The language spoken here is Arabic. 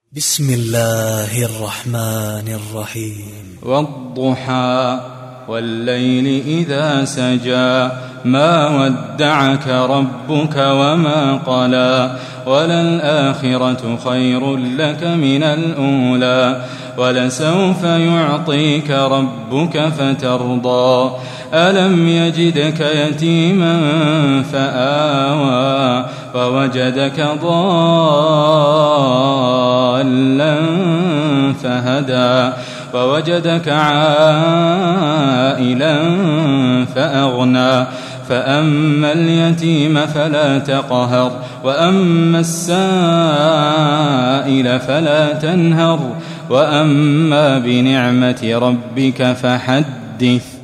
بسم الله الرحمن الرحيم. والضحى والليل إذا سجى ما ودعك ربك وما قلى وللآخرة خير لك من الأولى ولسوف يعطيك ربك فترضى ألم يجدك يتيما فآوى ووجدك ضالا فهدى ووجدك عائلا فأغنى فأما اليتيم فلا تقهر وأما السائل فلا تنهر وأما بنعمة ربك فحدث.